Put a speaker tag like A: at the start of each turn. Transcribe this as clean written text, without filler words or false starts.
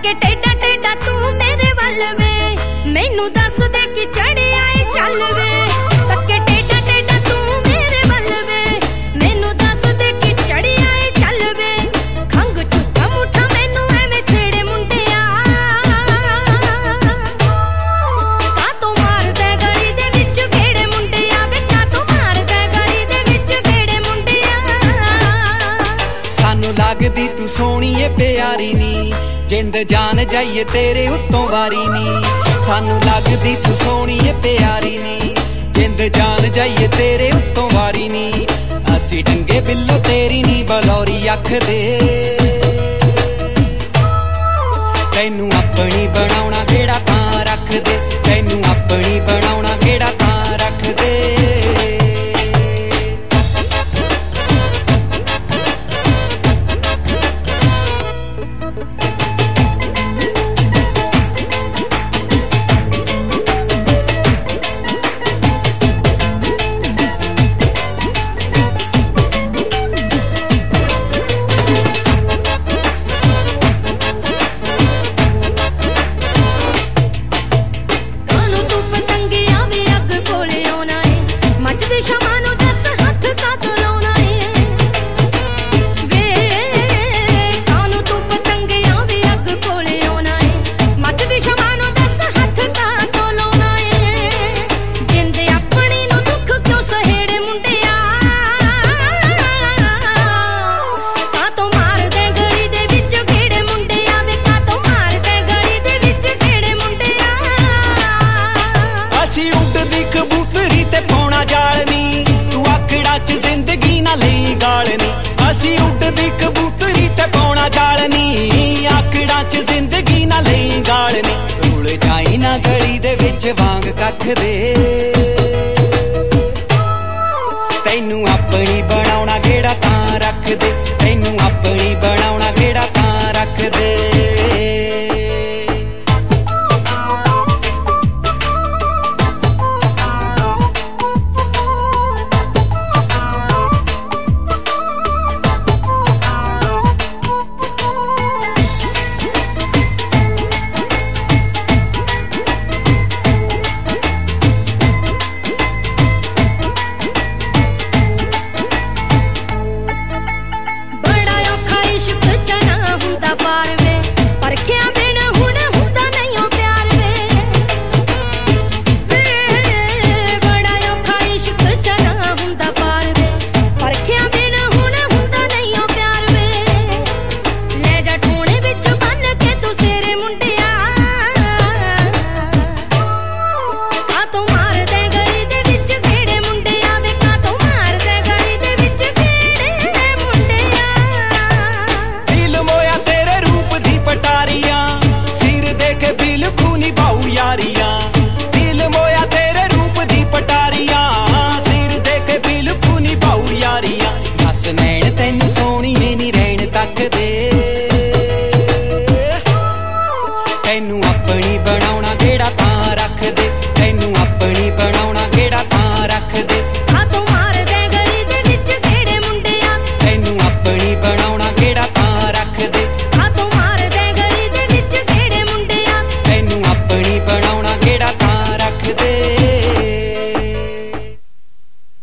A: तके टेढ़ा टेढ़ा तू मेरे वल वे, मैनू दस दे कि चढ़िया ए चल वे। तके टेढ़ा टेढ़ा तू मेरे वल वे, मैनू दस दे कि चढ़िया ए चल वे। खंग झूठा मूठा मैनू एवें छेड़े मुंडिया, का तू मारदा गली दे विच गेड़े मुंडिया वे, का तू मारदा गली दे विच गेड़े मुंडिया।
B: सानू लगदी तू सोहणी ए प्यारी नी, जिंद जान जाइए तेरे उत्तों वारी नी। सानू लगदी तू सोहणी ए प्यारी नी, जिंद जान जाइए तेरे उत्तों वारी नी। असी डंगे बिल्लो तेरी नी बलौरी अख दे, तैनू अपनी बनाउणा केड़ा तां रख दे, तैनू अपनी बनाउणा केड़ा तां रख दे। असी उड़दी कबूतरी ते पौना जालनी, आकड़ा च जिंदगी ना लई गालनी। रुल जाई ना गली दे विच वांग कख दे, तैनू अपनी बनाउणा केड़ा तां रख दे।